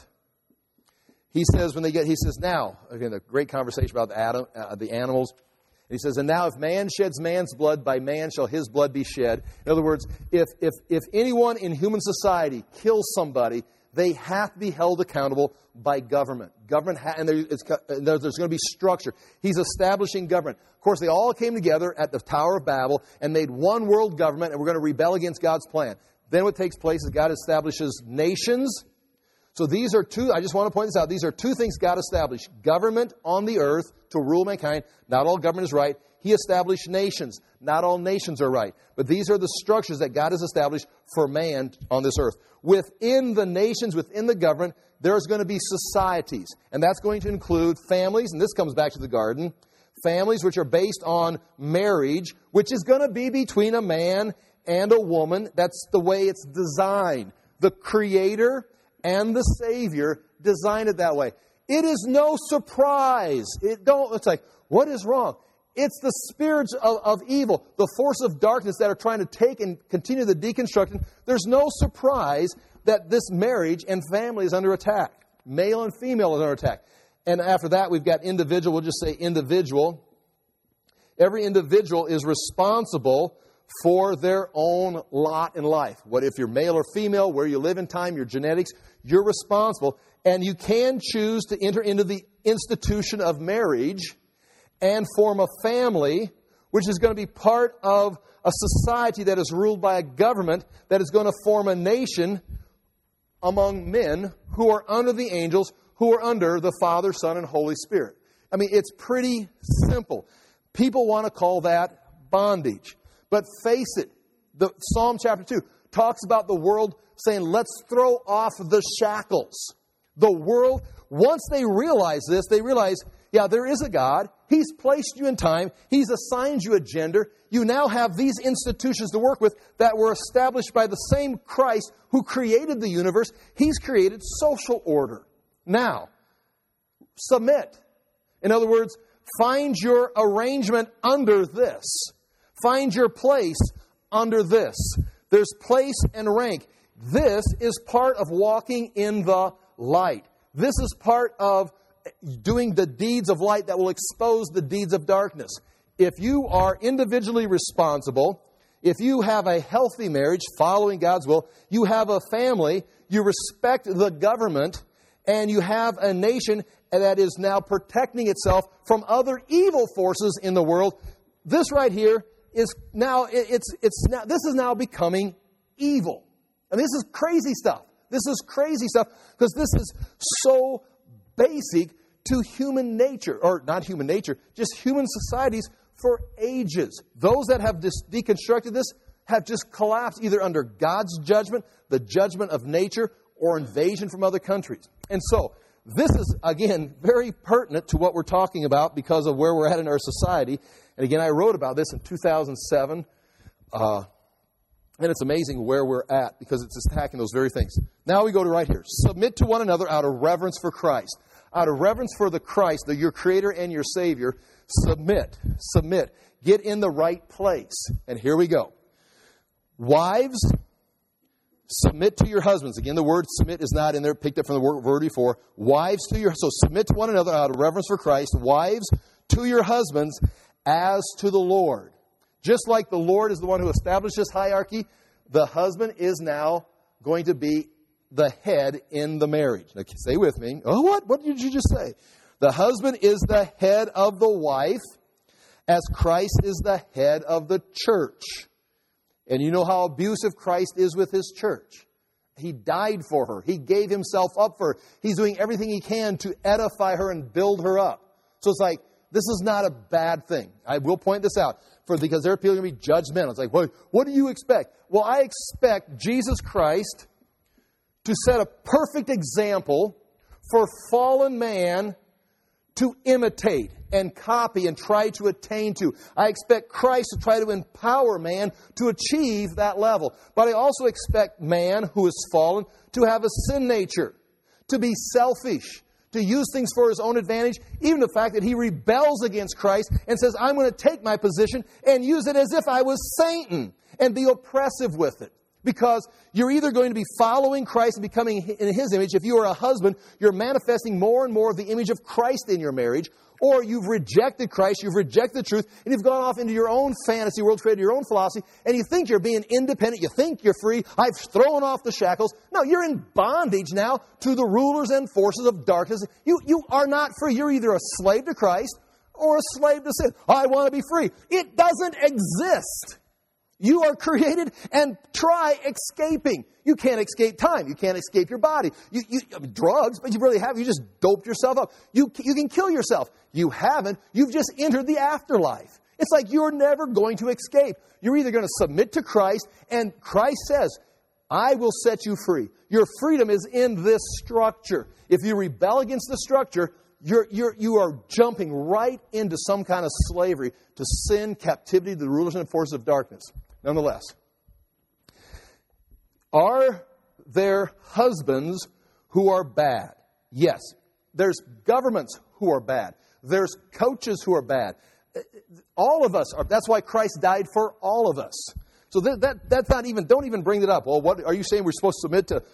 [SPEAKER 1] He says, when they get, He says, now, again, a great conversation about the, Adam, uh, the animals. He says, and now if man sheds man's blood, by man shall his blood be shed. In other words, if if if anyone in human society kills somebody, they have to be held accountable by government. Government, ha- and there, it's, there's going to be structure. He's establishing government. Of course, they all came together at the Tower of Babel and made one world government, and we're going to rebel against God's plan. Then what takes place is God establishes nations. So these are two, I just want to point this out, these are two things God established. Government on the earth to rule mankind. Not all government is right. He established nations. Not all nations are right. But these are the structures that God has established for man on this earth. Within the nations, within the government, there's going to be societies. And that's going to include families, and this comes back to the garden, families which are based on marriage, which is going to be between a man and a woman. That's the way it's designed. The Creator and the Savior designed it that way. It is no surprise. It don't. It's like, what is wrong? It's the spirits of, of evil, the force of darkness that are trying to take and continue the deconstruction. There's no surprise that this marriage and family is under attack. Male and female is under attack. And after that, we've got individual. We'll just say individual. Every individual is responsible for their own lot in life. What if you're male or female, where you live in time, your genetics, you're responsible. And you can choose to enter into the institution of marriage and form a family, which is going to be part of a society that is ruled by a government that is going to form a nation among men who are under the angels, who are under the Father, Son, and Holy Spirit. I mean, it's pretty simple. People want to call that bondage. But face it, the Psalm chapter two talks about the world saying, let's throw off the shackles. The world, once they realize this, they realize, yeah, there is a God. He's placed you in time. He's assigned you a gender. You now have these institutions to work with that were established by the same Christ who created the universe. He's created social order. Now, submit. In other words, find your arrangement under this. Find your place under this. There's place and rank. This is part of walking in the light. This is part of doing the deeds of light that will expose the deeds of darkness. If you are individually responsible, if you have a healthy marriage following God's will, you have a family, you respect the government, and you have a nation that is now protecting itself from other evil forces in the world, this right here is now, it's, it's now, this is now becoming evil. And this is crazy stuff. This is crazy stuff because this is so basic to human nature, or not human nature, just human societies for ages. Those that have dis- deconstructed this have just collapsed either under God's judgment, the judgment of nature, or invasion from other countries. And so, this is, again, very pertinent to what we're talking about because of where we're at in our society. And again, I wrote about this in two thousand seven. Uh, And it's amazing where we're at because it's attacking those very things. Now we go to right here. Submit to one another out of reverence for Christ. Out of reverence for the Christ, the, your Creator and your Savior, submit. Submit. Get in the right place. And here we go. Wives, submit to your husbands. Again, the word submit is not in there, picked up from the word, word before. Wives to your, so submit to one another out of reverence for Christ. Wives to your husbands as to the Lord. Just like the Lord is the one who established this hierarchy, the husband is now going to be the head in the marriage. Now, stay with me. Oh, what? What did you just say? The husband is the head of the wife, as Christ is the head of the church. And you know how abusive Christ is with his church. He died for her. He gave himself up for her. He's doing everything he can to edify her and build her up. So it's like, this is not a bad thing. I will point this out. For, because there are people going to be judgmental. It's like, well, what do you expect? Well, I expect Jesus Christ to set a perfect example for fallen man to imitate and copy and try to attain to. I expect Christ to try to empower man to achieve that level. But I also expect man who is fallen to have a sin nature, to be selfish, to use things for his own advantage, even the fact that he rebels against Christ and says, I'm going to take my position and use it as if I was Satan and be oppressive with it. Because you're either going to be following Christ and becoming in his image. If you are a husband, you're manifesting more and more of the image of Christ in your marriage. Or you've rejected Christ, you've rejected the truth, and you've gone off into your own fantasy world, created your own philosophy, and you think you're being independent, you think you're free, I've thrown off the shackles. No, you're in bondage now to the rulers and forces of darkness. You, you are not free. You're either a slave to Christ or a slave to sin. I want to be free. It doesn't exist. You are created, and try escaping. You can't escape time. You can't escape your body. You, you I mean, drugs, but you really have. You just doped yourself up. You, you can kill yourself. You haven't. You've just entered the afterlife. It's like you're never going to escape. You're either going to submit to Christ, and Christ says, I will set you free. Your freedom is in this structure. If you rebel against the structure, You're, you're, you are jumping right into some kind of slavery to sin, captivity to the rulers and forces of darkness. Nonetheless, are there husbands who are bad? Yes. There's governments who are bad. There's coaches who are bad. All of us are. That's why Christ died for all of us. So that, that that's not even, don't even bring it up. Well, what are you saying we're supposed to submit to?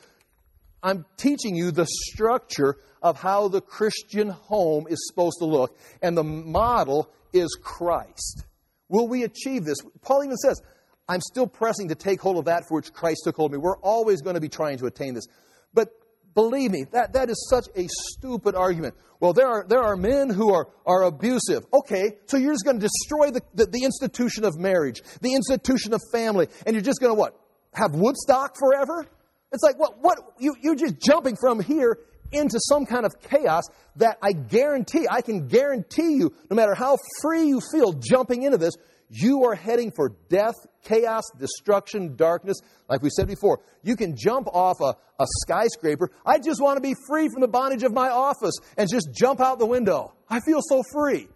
[SPEAKER 1] I'm teaching you the structure of how the Christian home is supposed to look. And the model is Christ. Will we achieve this? Paul even says, I'm still pressing to take hold of that for which Christ took hold of me. We're always going to be trying to attain this. But believe me, that, that is such a stupid argument. Well, there are there are men who are, are abusive. Okay, so you're just going to destroy the, the, the institution of marriage, the institution of family, and you're just going to what? Have Woodstock forever? It's like, what? What? You, you're just jumping from here into some kind of chaos that I guarantee, I can guarantee you, no matter how free you feel jumping into this, you are heading for death, chaos, destruction, darkness. Like we said before, you can jump off a, a skyscraper. I just want to be free from the bondage of my office and just jump out the window. I feel so free.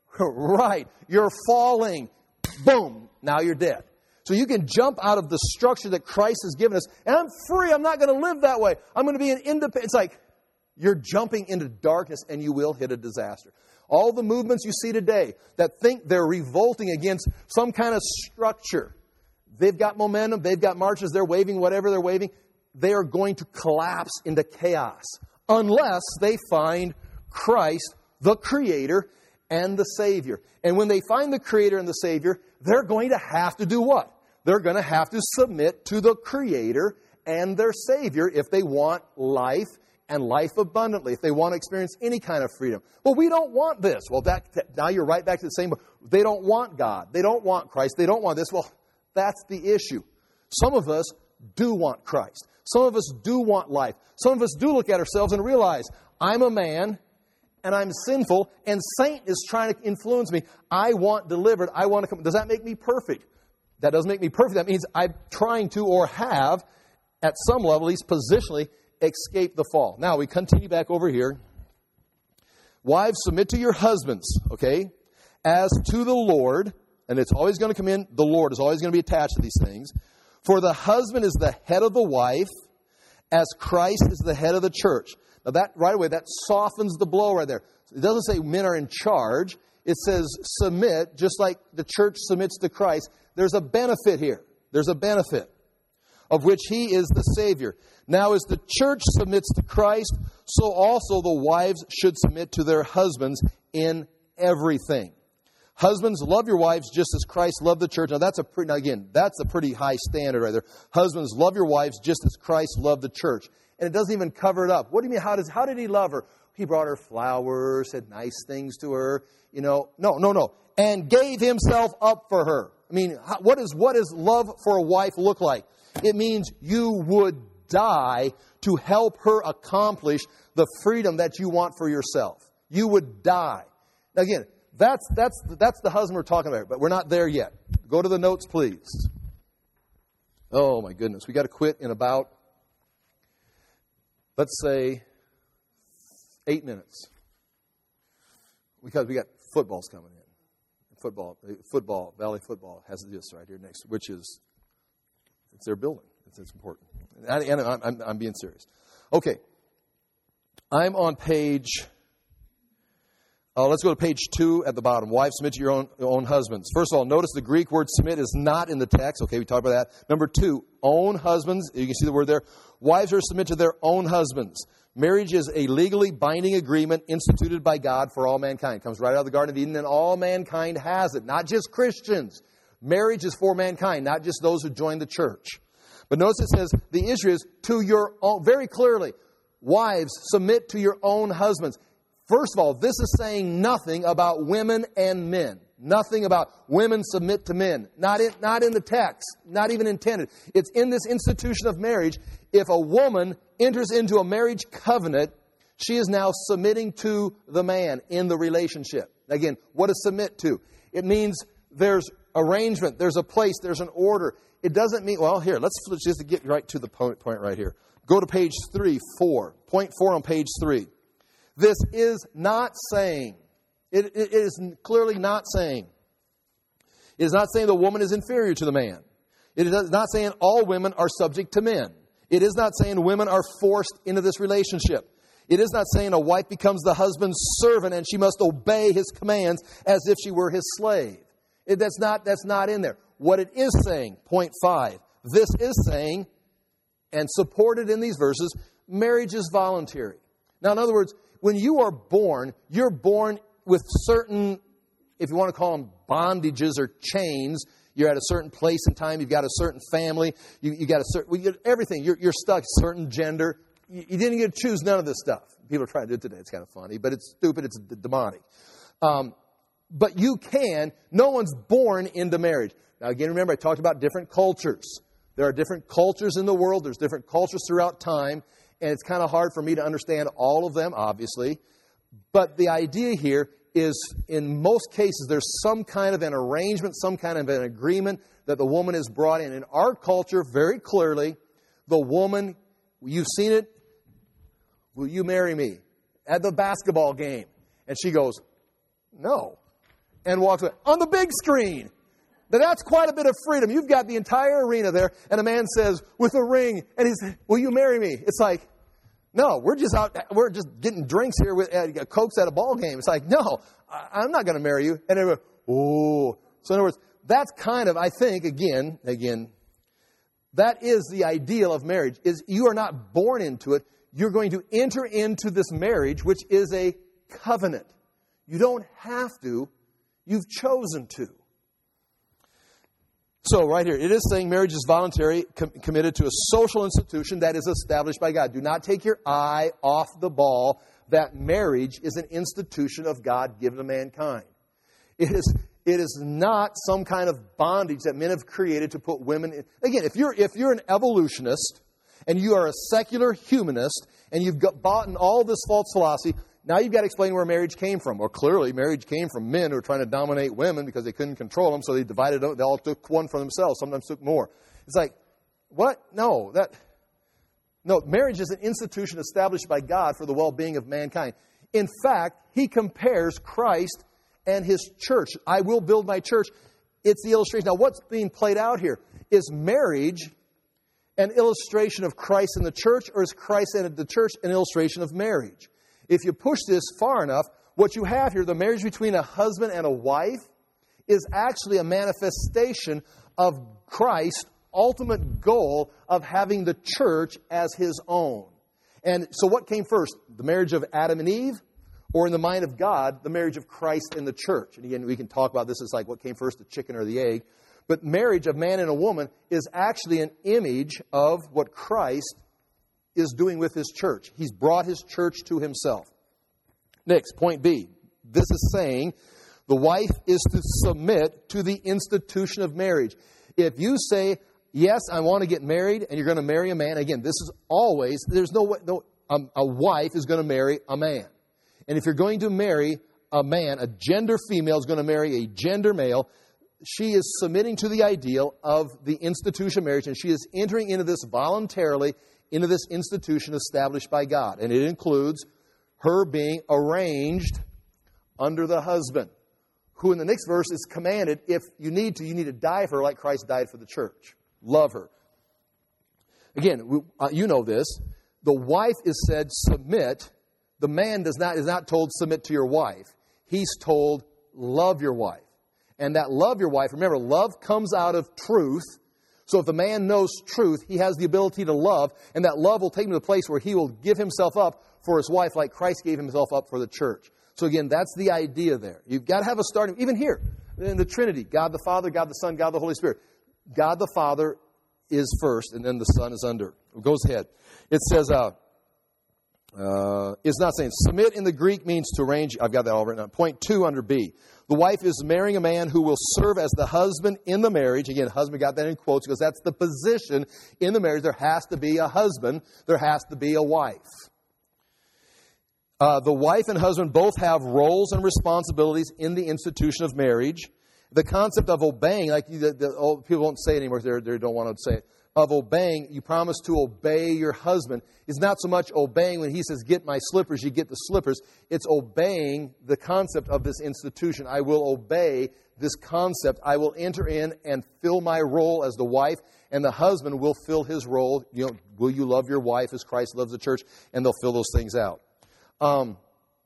[SPEAKER 1] Right. You're falling. Boom. Now you're dead. So you can jump out of the structure that Christ has given us. And I'm free. I'm not going to live that way. I'm going to be an independent. It's like you're jumping into darkness and you will hit a disaster. All the movements you see today that think they're revolting against some kind of structure, they've got momentum, they've got marches, they're waving whatever they're waving, they are going to collapse into chaos unless they find Christ, the Creator, and the Savior. And when they find the Creator and the Savior, they're going to have to do what? They're going to have to submit to the Creator and their Savior if they want life and life abundantly, if they want to experience any kind of freedom. Well, we don't want this. Well, that, that, now you're right back to the same. They don't want God. They don't want Christ. They don't want this. Well, that's the issue. Some of us do want Christ. Some of us do want life. Some of us do look at ourselves and realize, I'm a man and I'm sinful and Satan is trying to influence me. I want delivered. I want to come. Does that make me perfect? That doesn't make me perfect. That means I'm trying to or have, at some level, at least positionally, escape the fall. Now, we continue back over here. Wives, submit to your husbands, okay, as to the Lord, and it's always going to come in, the Lord is always going to be attached to these things. For the husband is the head of the wife, as Christ is the head of the church. Now that, right away, that softens the blow right there. It doesn't say men are in charge. It says submit, just like the church submits to Christ. There's a benefit here. There's a benefit, of which He is the Savior. Now, as the church submits to Christ, so also the wives should submit to their husbands in everything. Husbands, love your wives just as Christ loved the church. Now, that's a pretty, now again, that's a pretty high standard right there. Husbands, love your wives just as Christ loved the church. And it doesn't even cover it up. What do you mean, how does how did He love her? He brought her flowers, said nice things to her. You know, no, no, no. And gave Himself up for her. I mean, what is what does love for a wife look like? It means you would die to help her accomplish the freedom that you want for yourself. You would die. Now again, that's that's that's the husband we're talking about, but we're not there yet. Go to the notes, please. Oh my goodness, we got to quit in about, let's say, eight minutes, because we got footballs coming in. Football, football, Valley Football has this right here next, which is, it's their building. It's, it's important. And, and I'm, I'm, I'm being serious. Okay. I'm on page, uh, let's go to page two at the bottom. Wives, submit to your own, your own husbands. First of all, notice the Greek word submit is not in the text. Okay, we talked about that. Number two, own husbands. You can see the word there. Wives are to submit to their own husbands. Marriage is a legally binding agreement instituted by God for all mankind. It comes right out of the Garden of Eden, and all mankind has it, not just Christians. Marriage is for mankind, not just those who join the church. But notice it says, the issue is to your own, very clearly, wives, submit to your own husbands. First of all, this is saying nothing about women and men. Nothing about women submit to men. Not in, not in the text. Not even intended. It's in this institution of marriage. If a woman enters into a marriage covenant, she is now submitting to the man in the relationship. Again, what does submit to? It means there's arrangement, there's a place, there's an order. It doesn't mean, well, here, let's just get right to the point, point right here. Go to page three, four. Point four on page three. This is not saying, it, it is clearly not saying, it is not saying the woman is inferior to the man. It is not saying all women are subject to men. It is not saying women are forced into this relationship. It is not saying a wife becomes the husband's servant and she must obey his commands as if she were his slave. It, that's not, that's not in there. What it is saying, point five, this is saying, and supported in these verses, marriage is voluntary. Now, in other words, when you are born, you're born with certain, if you want to call them bondages or chains. You're at a certain place and time. You've got a certain family. You, you got a certain, well, you get everything. You're, you're stuck, certain gender. You, you didn't get to choose none of this stuff. People are trying to do it today. It's kind of funny, but it's stupid. It's d- demonic. Um, but you can. No one's born into marriage. Now, again, remember, I talked about different cultures. There are different cultures in the world. There's different cultures throughout time. And it's kind of hard for me to understand all of them, obviously. But the idea here is, in most cases, there's some kind of an arrangement, some kind of an agreement that the woman is brought in. In our culture, very clearly, the woman, you've seen it, will you marry me? At the basketball game. And she goes, no. And walks away. On the big screen. Now, that's quite a bit of freedom. You've got the entire arena there, and a man says, with a ring, and he says, will you marry me? It's like, no, we're just out, we're just getting drinks here with uh, Cokes at a ball game. It's like, no, I, I'm not going to marry you. And everyone, oh. So in other words, that's kind of, I think, again, again, that is the ideal of marriage, is you are not born into it. You're going to enter into this marriage, which is a covenant. You don't have to. You've chosen to. So right here, it is saying marriage is voluntary, com- committed to a social institution that is established by God. Do not take your eye off the ball that marriage is an institution of God given to mankind. It is, it is not some kind of bondage that men have created to put women in. Again, if you're, if you're an evolutionist and you are a secular humanist and you've got, bought in all this false philosophy, now you've got to explain where marriage came from. Well, clearly, marriage came from men who were trying to dominate women because they couldn't control them, so they divided them. They all took one for themselves. Sometimes took more. It's like, what? No, that, no. Marriage is an institution established by God for the well-being of mankind. In fact, He compares Christ and His church. I will build my church. It's the illustration. Now, what's being played out here? is marriage an illustration of Christ and the church, or is Christ and the church an illustration of marriage? If you push this far enough, what you have here, the marriage between a husband and a wife, is actually a manifestation of Christ's ultimate goal of having the church as his own. And so what came first? The marriage of Adam and Eve? Or in the mind of God, the marriage of Christ and the church? And again, we can talk about this as like what came first, the chicken or the egg. But marriage of man and a woman is actually an image of what Christ is doing with his church. He's brought his church to himself. Next, point B. This is saying the wife is to submit to the institution of marriage. If you say, yes, I want to get married, and you're going to marry a man, again, this is always, there's no way, no, um, a wife is going to marry a man. And if you're going to marry a man, a gender female is going to marry a gender male, she is submitting to the ideal of the institution of marriage, and she is entering into this voluntarily, into this institution established by God. And it includes her being arranged under the husband, who in the next verse is commanded, if you need to, you need to die for her like Christ died for the church. Love her. Again, we, uh, you know this. The wife is said, submit. The man does not is not told, submit to your wife. He's told, love your wife. And that love your wife, remember, love comes out of truth. So if the man knows truth, he has the ability to love, and that love will take him to the place where he will give himself up for his wife like Christ gave himself up for the church. So again, that's the idea there. You've got to have a starting, even here, in the Trinity, God the Father, God the Son, God the Holy Spirit. God the Father is first, and then the Son is under. It goes ahead. It says, uh, uh, it's not saying, submit in the Greek means to arrange. I've got that all written down. Point two under B. The wife is marrying a man who will serve as the husband in the marriage. Again, husband got that in quotes because that's the position in the marriage. There has to be a husband. There has to be a wife. Uh, the wife and husband both have roles and responsibilities in the institution of marriage. The concept of obeying, like the, the old people won't say it anymore, they they don't want to say it, of obeying, you promise to obey your husband, is not so much obeying when he says, get my slippers, you get the slippers. It's obeying the concept of this institution. I will obey this concept. I will enter in and fill my role as the wife, and the husband will fill his role. You know, will you love your wife as Christ loves the church? And they'll fill those things out. Um,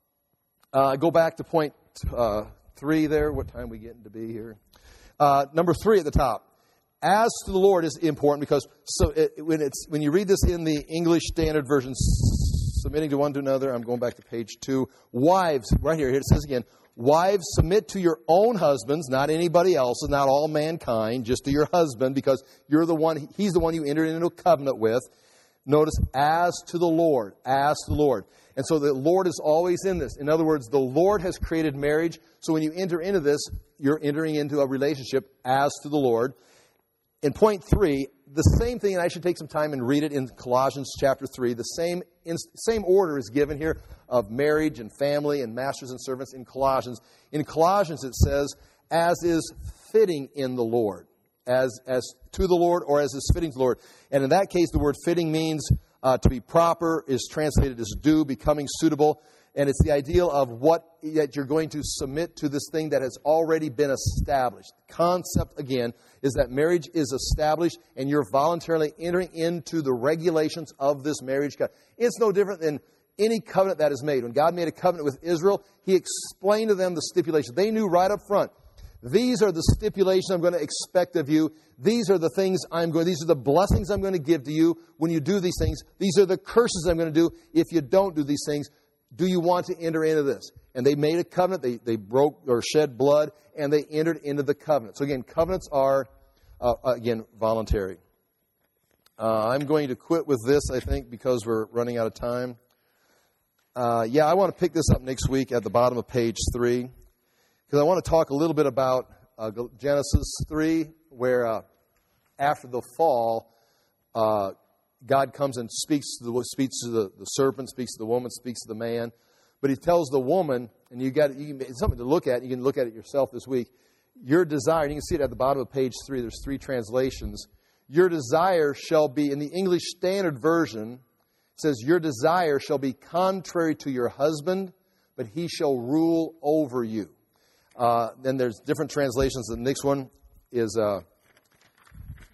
[SPEAKER 1] uh, go back to point uh, three there. What time are we getting to be here? Uh, number three at the top. As to the Lord is important because so it, when it's when you read this in the English Standard Version, submitting to one to another, I'm going back to page two. Wives, right here, here it says again, wives, submit to your own husbands, not anybody else, and not all mankind, just to your husband, because you're the one, he's the one you entered into a covenant with. Notice, as to the Lord, as to the Lord. And so the Lord is always in this. In other words, the Lord has created marriage. So when you enter into this, you're entering into a relationship as to the Lord. In point three, the same thing, and I should take some time and read it in Colossians chapter three. The same, in, same order is given here of marriage and family and masters and servants in Colossians. In Colossians it says, as is fitting in the Lord. As, as to the Lord or as is fitting to the Lord. And in that case, the word fitting means uh, to be proper, is translated as due, becoming suitable. And it's the ideal of what that you're going to submit to this thing that has already been established. The concept, again, is that marriage is established and you're voluntarily entering into the regulations of this marriage. It's no different than any covenant that is made. When God made a covenant with Israel, He explained to them the stipulations. They knew right up front, these are the stipulations I'm going to expect of you. These are the things I'm going, these are the blessings I'm going to give to you when you do these things. These are the curses I'm going to do if you don't do these things. Do you want to enter into this? And they made a covenant. They, they broke or shed blood, and they entered into the covenant. So again, covenants are, uh, again, voluntary. Uh, I'm going to quit with this, I think, because we're running out of time. Uh, yeah, I want to pick this up next week at the bottom of page three, because I want to talk a little bit about uh, Genesis three, where uh, after the fall, uh, God comes and speaks to the speaks to the, the serpent, speaks to the woman, speaks to the man. But He tells the woman, and you got you can, it's something to look at. You can look at it yourself this week. Your desire, and you can see it at the bottom of page three. There's three translations. Your desire shall be, in the English Standard Version, it says, your desire shall be contrary to your husband, but he shall rule over you. Uh, then there's different translations. The next one is, uh,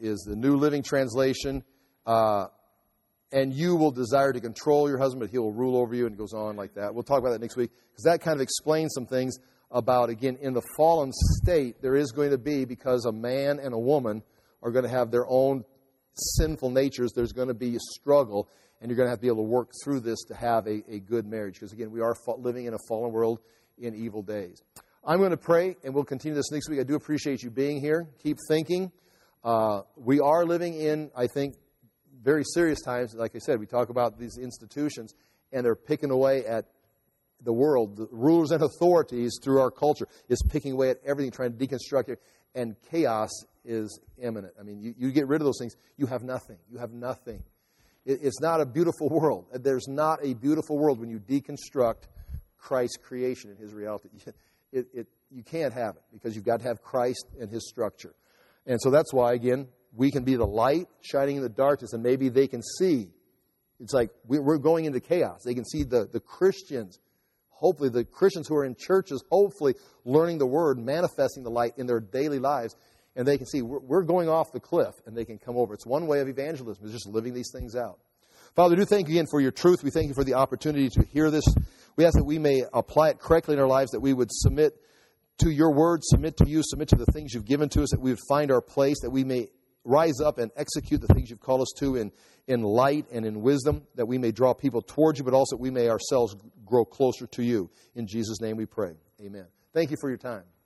[SPEAKER 1] is the New Living Translation. Uh, and you will desire to control your husband, but he will rule over you, and it goes on like that. We'll talk about that next week, because that kind of explains some things about, again, in the fallen state, there is going to be, because a man and a woman are going to have their own sinful natures, there's going to be a struggle, and you're going to have to be able to work through this to have a, a good marriage. Because, again, we are fa- living in a fallen world in evil days. I'm going to pray, and we'll continue this next week. I do appreciate you being here. Keep thinking. Uh, we are living in, I think, very serious times. Like I said, we talk about these institutions, and they're picking away at the world. The rulers and authorities through our culture is picking away at everything, trying to deconstruct it, and chaos is imminent. I mean, you, you get rid of those things, you have nothing. You have nothing. It, it's not a beautiful world. There's not a beautiful world when you deconstruct Christ's creation and His reality. It, it, you can't have it, because you've got to have Christ and His structure. And so that's why, again, we can be the light shining in the darkness, and maybe they can see. It's like we're going into chaos. They can see the, the Christians, hopefully the Christians who are in churches, hopefully learning the Word, manifesting the light in their daily lives, and they can see we're, we're going off the cliff, and they can come over. It's one way of evangelism, is just living these things out. Father, we do thank you again for your truth. We thank you for the opportunity to hear this. We ask that we may apply it correctly in our lives, that we would submit to your word, submit to you, submit to the things you've given to us, that we would find our place, that we may rise up and execute the things you've called us to in, in light and in wisdom, that we may draw people towards you, but also we may ourselves grow closer to you. In Jesus' name we pray. Amen. Thank you for your time.